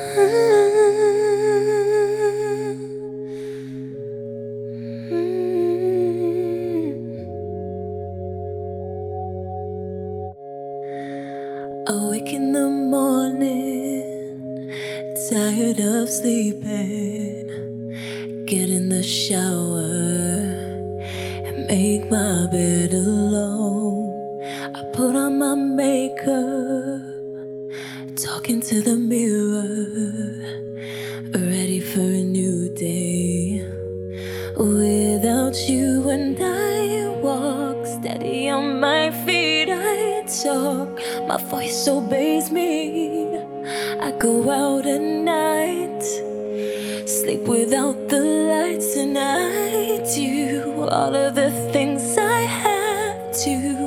Awake in the morning, tired of sleeping. Get in the shower and make my bed alone. I put on my makeup, talking to the mirror, ready for a new day. Without you and I walk steady on my feet. I talk, my voice obeys me. I go out at night, sleep without the lights, and I do all of the things I have to.